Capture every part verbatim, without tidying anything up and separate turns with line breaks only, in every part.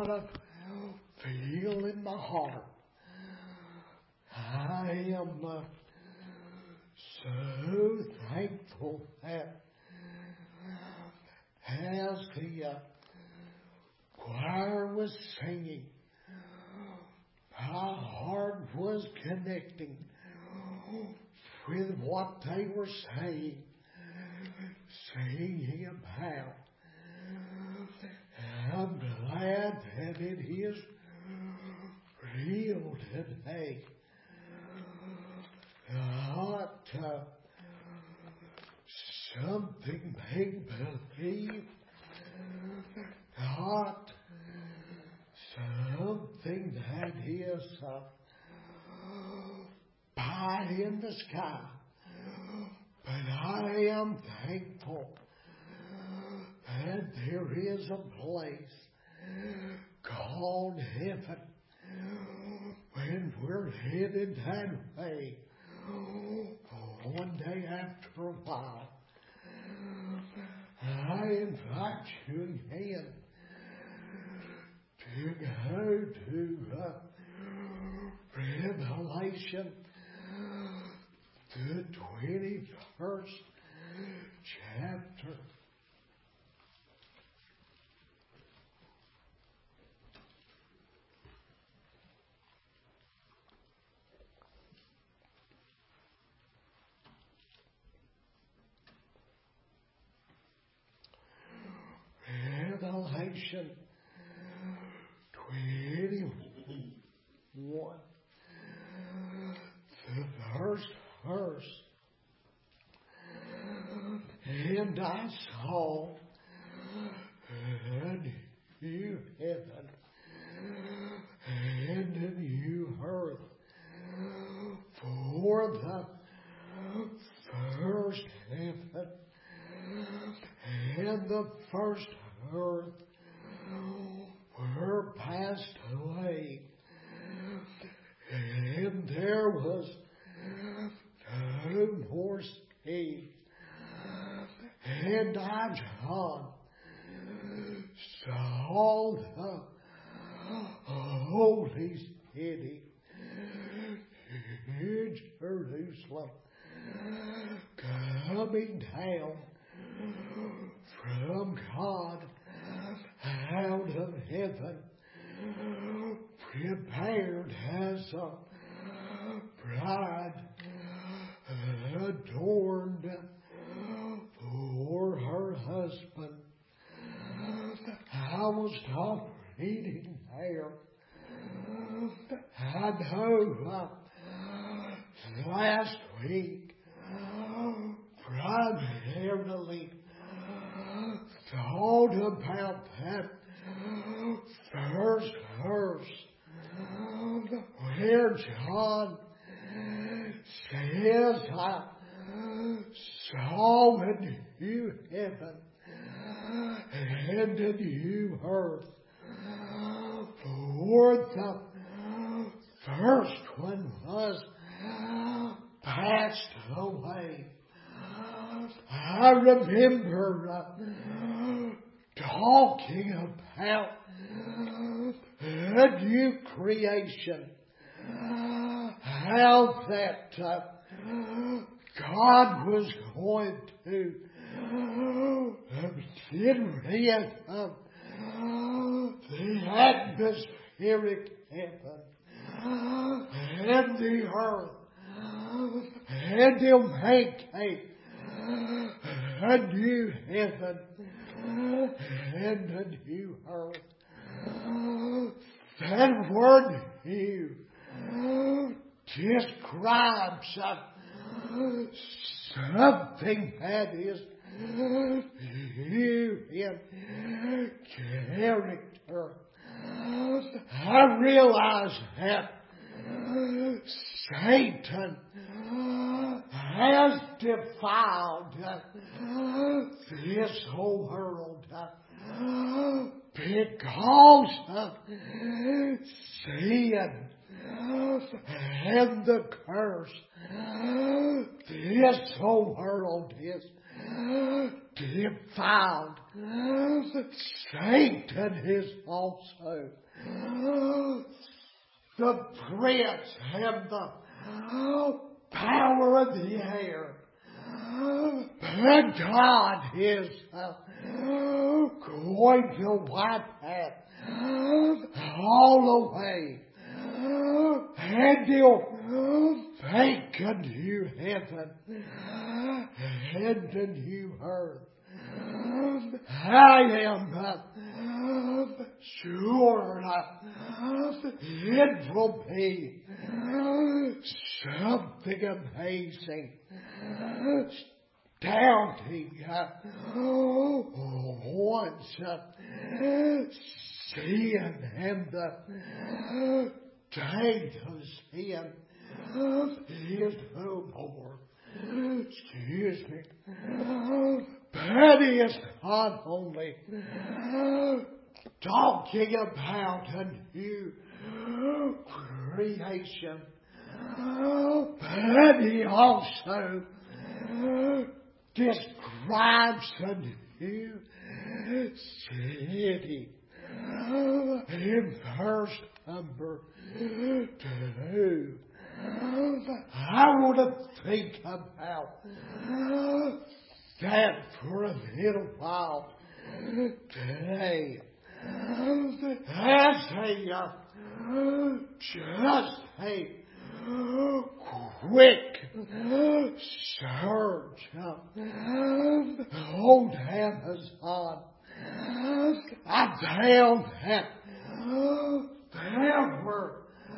what I feel in my heart. I am uh, so thankful that as the uh, choir was singing, my heart was connecting with what they were saying, singing about. I'm glad that it is real today. Not uh, something make believe, not something that is uh, pie in the sky. But I am thankful that there is a place called heaven when we're headed that way one day after a while. I invite you again to go to uh, Revelation, the twenty-first chapter. Revelation twenty-one, the first verse. And I saw a new heaven and a new earth, for the first heaven and the first earth were passed away, and there was no more sea. And I, John, saw the holy city, New Jerusalem, coming down from God out of heaven, prepared as a bride adorned for her husband. I was not reading there. I know uh, last week primarily thought about that first verse where John says, I saw a new heaven and a new earth, for the first one was passed away. I remember uh, talking about a new creation, how that uh, God was going to get rid of the atmospheric heaven and the earth, and He'll make a, a new heaven and a new earth. That word new describes uh, something that is new in character. I realize that Satan has defiled this whole world because of sin and the curse. This whole world is defiled. Satan is also the prince and the power of the air. And God is uh, going to wipe that all away. And He'll make a new heaven and a new earth. I am uh, sure uh, it will be something amazing, astounding. Uh, once uh, sin and the taint of sin is no more. Excuse me. But he is not only talking about a new creation, but he also describes a new city. In verse number two, I want to think about that for a little while today. As a uh, just a quick search on Amazon, I found that there were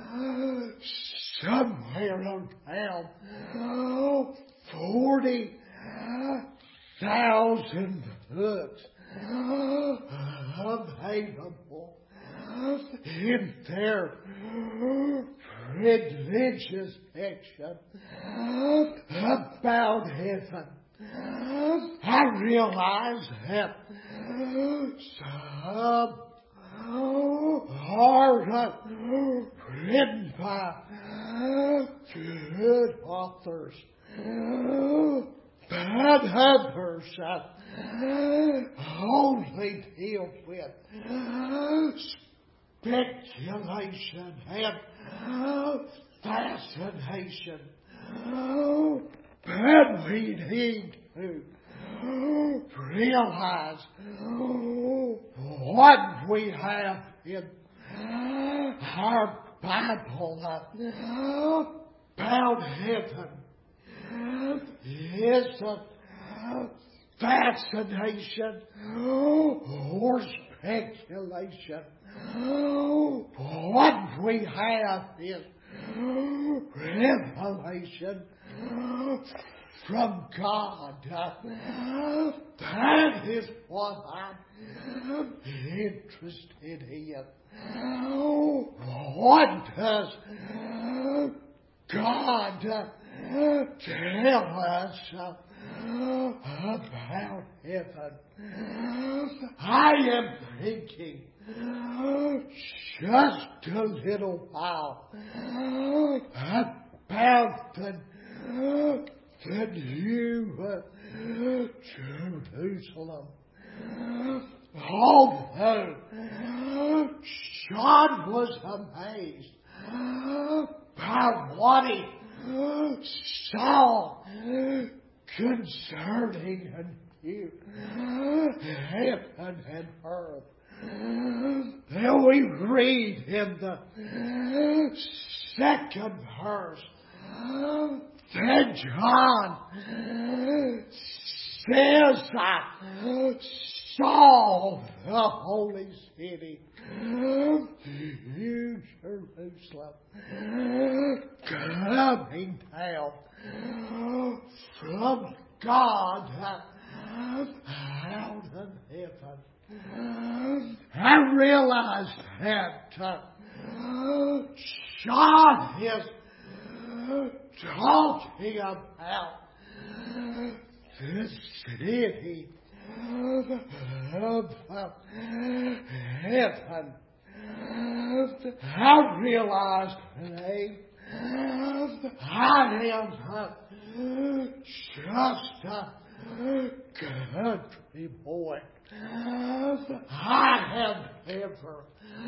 somewhere around forty thousand books available in their religious section about heaven. I realize that some are written by good authors, but others only deal with speculation and fascination. But we need to realize what we have in our Bible about heaven is a fascination or speculation. What we have is revelation from God. That is what I'm interested in. What does God tell us about heaven? I am thinking just a little while about the, the new Jerusalem. Although John was amazed by what he saw concerning a new heaven and earth. Then we read in the second verse that John says, I saw the holy city, New Jerusalem, coming down from God out of heaven. I realized that uh, John is talking about the city of uh, heaven. I realized today I am uh, just uh, country boy. I have never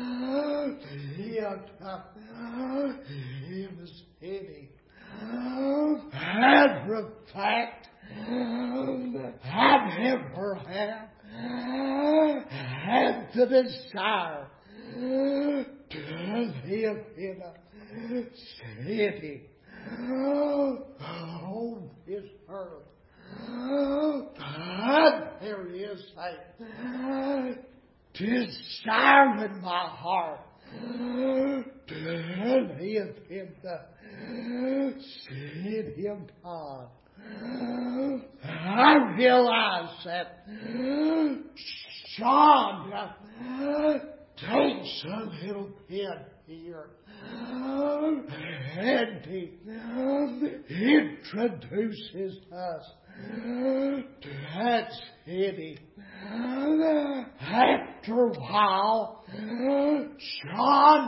lived in the city. Matter of fact, I never have had the desire to live in a city on this earth. But there is a desire in my heart to live in the city of God. I realize that John takes a little bit here and he introduces us to that city. After a while, John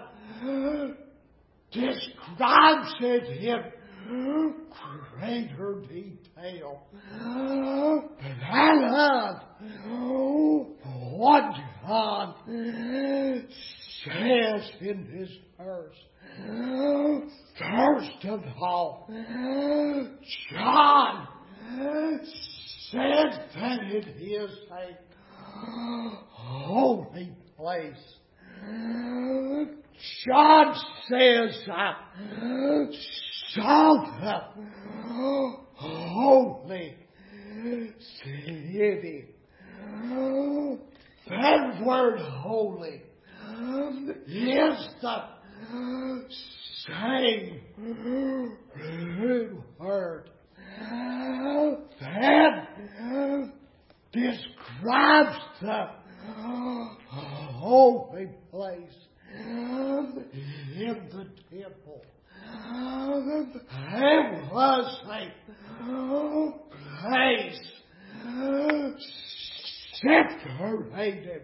describes it in greater detail. But I love what John says in this verse. First of all, John says that it is a holy place. John says, I saw the holy city. That word holy is the same root word that describes the holy place in the temple. It was a place separated,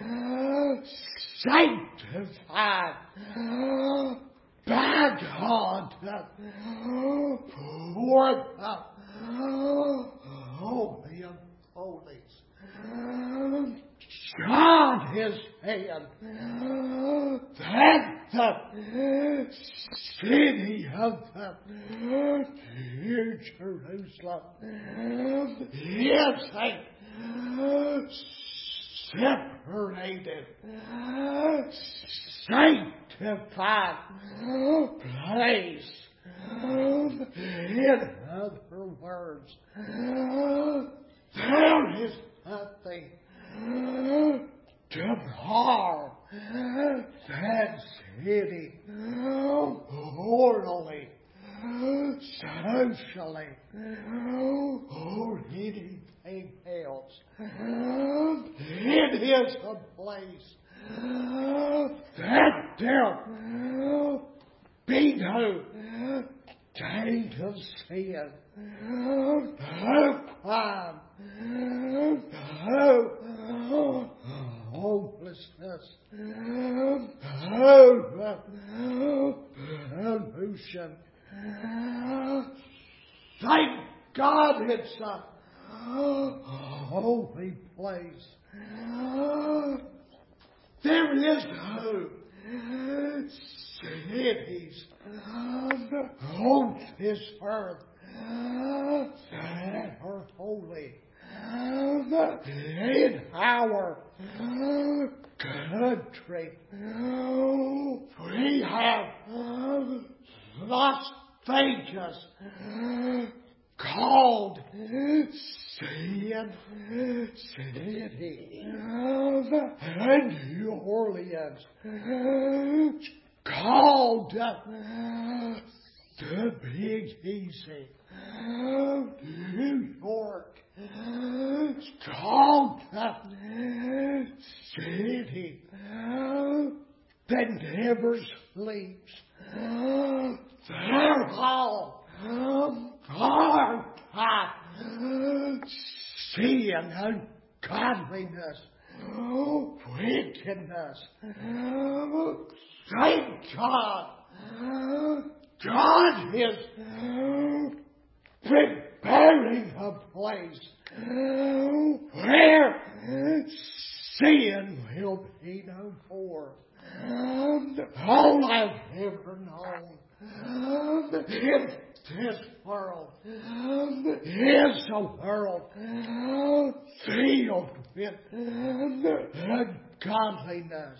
sanctified by God for the Holy of Holies. God is saying that the city of the New Jerusalem is a separated, sanctified place. In other words, there is nothing to mar that city morally, socially, or anything else. It is a place that there be no taint of sin, no crime, no hopelessness, no pollution. Thank God it's a holy place. There is no cities on this earth that are holy. In our country, we have Las Vegas, called Sin City, and New Orleans, called the Big Easy. New York, called the city that never sleeps. They're all marked by sin, ungodliness, wickedness. Thank God. God is preparing a place where sin will be no more. All I've ever known in this world is a world filled with godliness.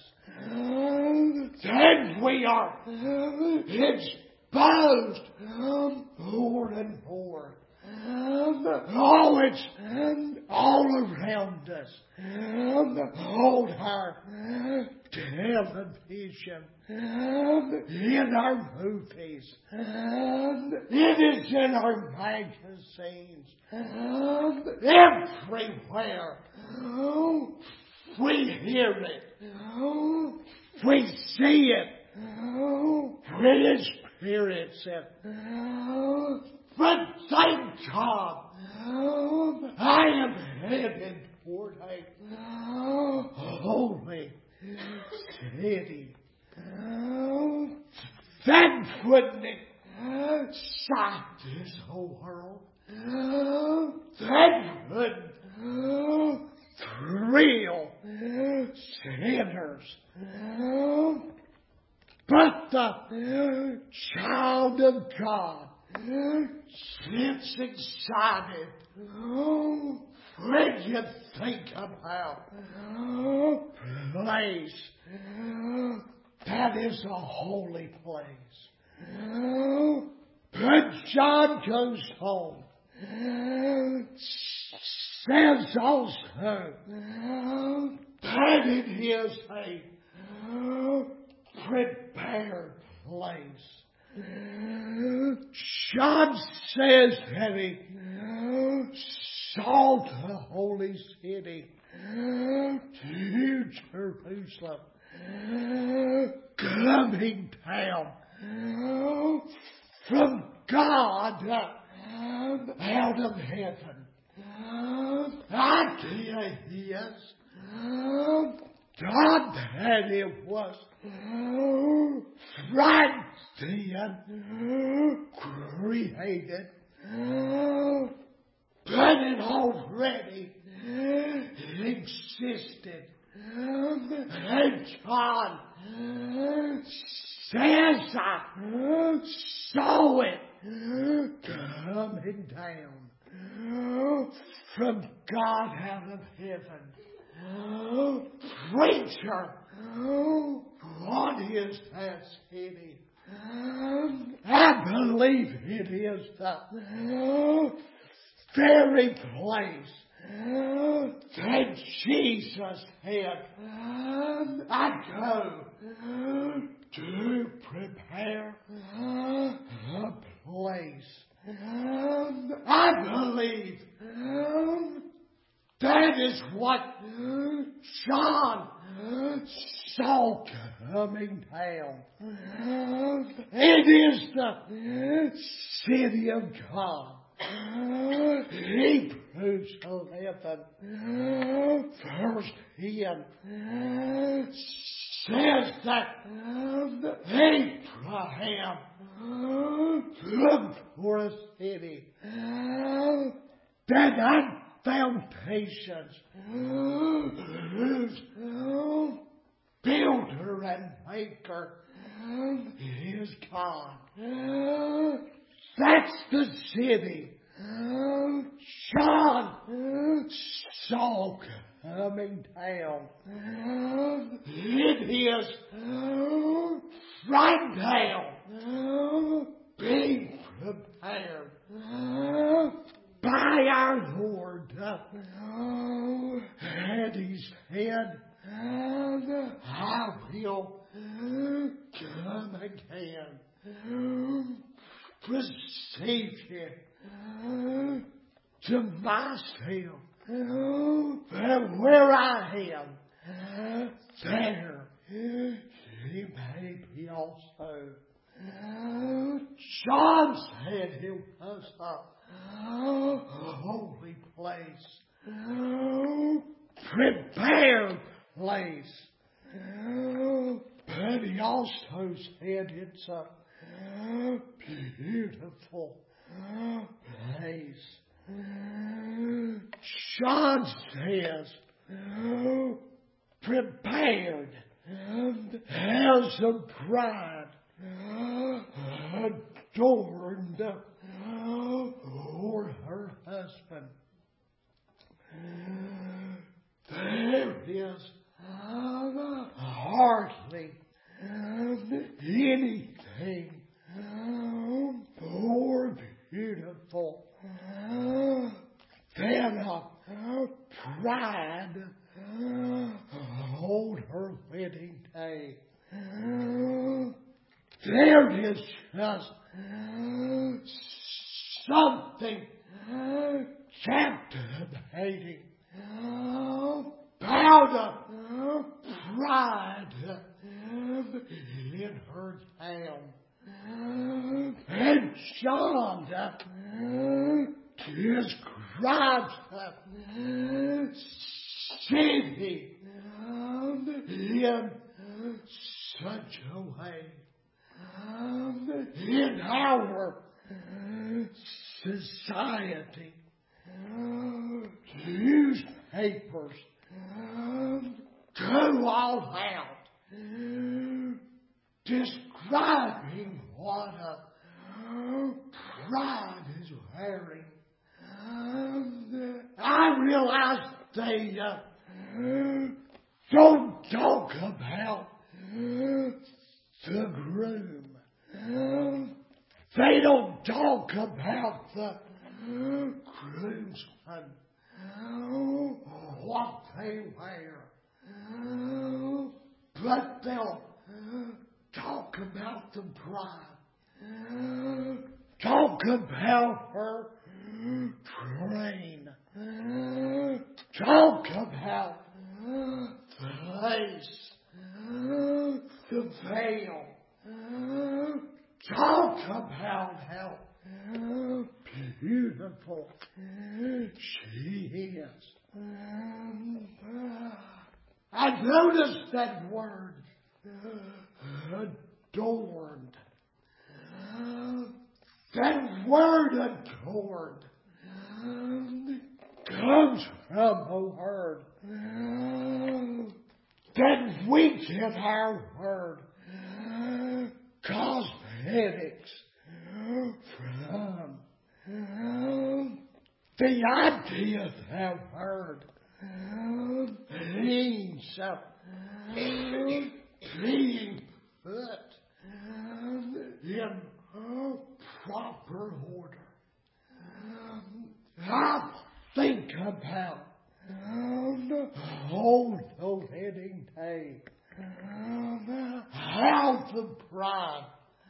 Then we are exposed more and more. Oh, it's all around us. On our television, in our movies, it is in our magazines, everywhere. We hear it, we see it, we experience it. But thank God, I am headed toward a holy city. That wouldn't excite this whole world. That wouldn't thrill sinners. But the child of God gets excited when you think about a place that is a holy place. But John goes home, says also that it is a prepared place. John says that he saw the holy city, New Jerusalem, coming down from God out of heaven. Idea is God had it was right then created, but it already existed. And God says, I saw it coming down from God out of heaven. Preacher, what is that city? I believe it is the very place that Jesus had. I go to prepare a place. I believe that is what John saw coming down. It is the city of God. Hebrews eleven, verse ten says that Abraham looked for a city that had foundations, whose builder and maker is God. That's the city John saw coming down. It is right now being prepared by our Lord. And he said, I will come again, receive you to myself, and where I am, there he may be also. John said it was a holy place, prepared place. But he also said it's a beautiful place. John says, prepared as a bride adorned for her husband. There is hardly anything more beautiful than a bride on her wedding day. There is just something captivating about a bride in her town. And John describes the city in such a way. In our society, newspapers go all out describing what a bride is wearing. I realize they uh, don't talk about the groom. They don't talk about the groomsmen, what they wear. But they'll talk about the bride. Talk about her train. Talk about the lace, the veil. Talk about how beautiful she is. I noticed that word, adorned. That word adorned comes from a word that we get our word cosmetics from. The idea of that word means uh, being put in proper order. I think about on the wedding day how the bride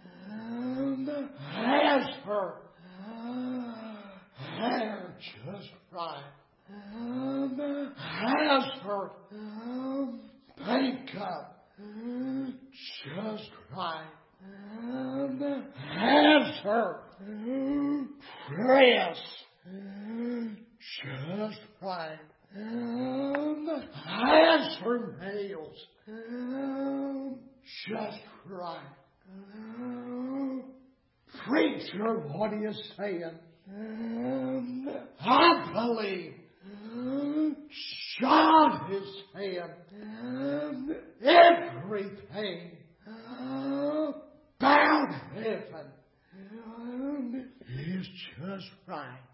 has her hair just right, has her makeup just right, has her dress just right, has her nails just right. Preacher, what are you saying? I believe God is saying everything about heaven is just right.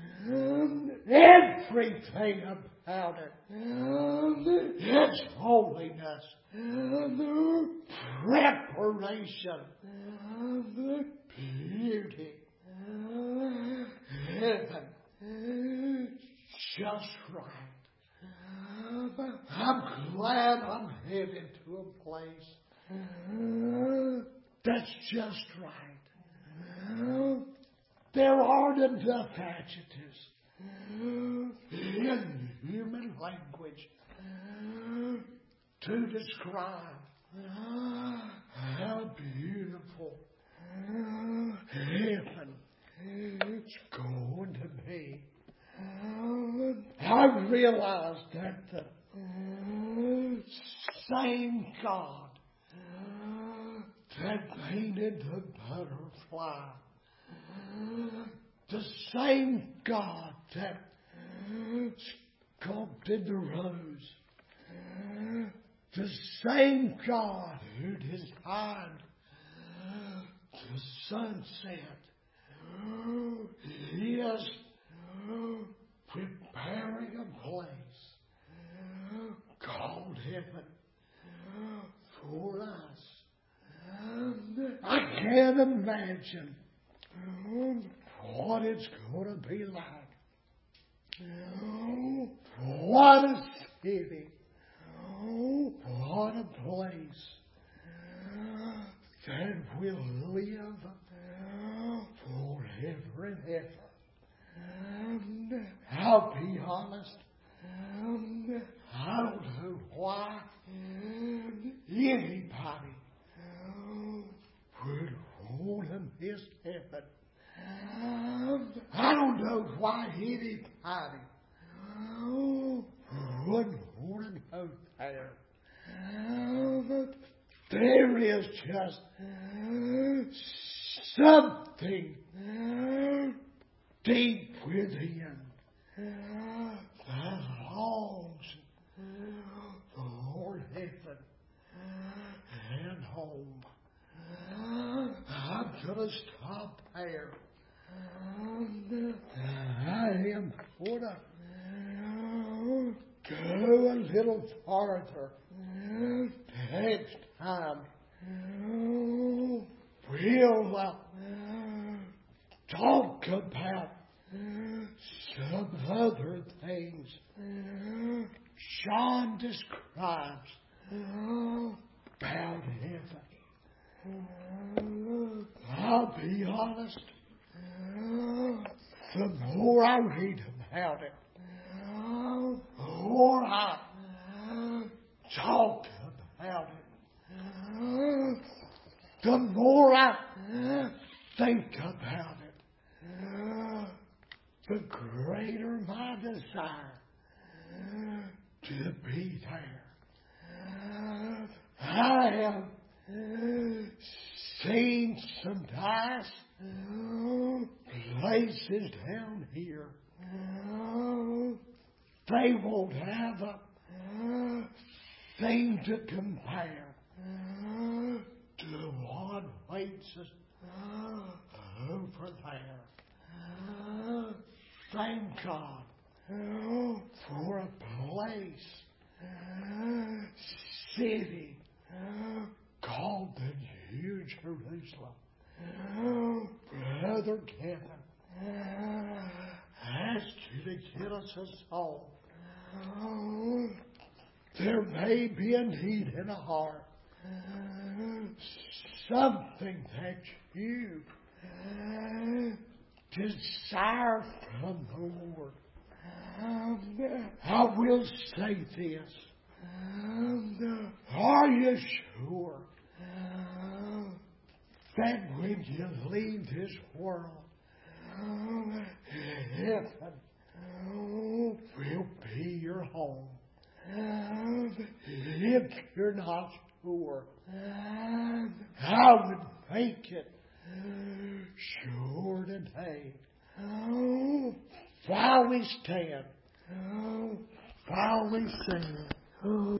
Everything about it, its holiness, preparation, beauty, heaven, just right. I'm glad I'm headed to a place that's just right. There aren't enough adjectives in human language to describe how beautiful heaven is going to be. I realized that the same God that painted the butterfly the same God that sculpted the rose, the same God who designed the sunset, He is preparing a place called heaven for us. I can't imagine what it's going to be like. What a city. What a place that will live forever and ever. I'll be honest, I don't know why anybody would want to miss heaven. I don't know why anybody wouldn't want to go there. There is just something deep within that longs for heaven and home. I'm going to stop there. I am going to go a little farther next time. We'll uh, talk about some other things Sean describes about heaven. I'll be honest, the more I read about it, the more I talk about it, the more I think about it, the greater my desire to be there. I have seen some nice places down here. They won't have a thing to compare to what waits us over there. Thank God for a place, city called the New Jerusalem. Brother Kevin, I asked you to get us a song. There may be a need in a heart, something that you desire from the Lord. I will say this. Are you sure that when you leave this world, heaven will be your home? If you're not sure, I would make it sure today. While we stand, while we sing.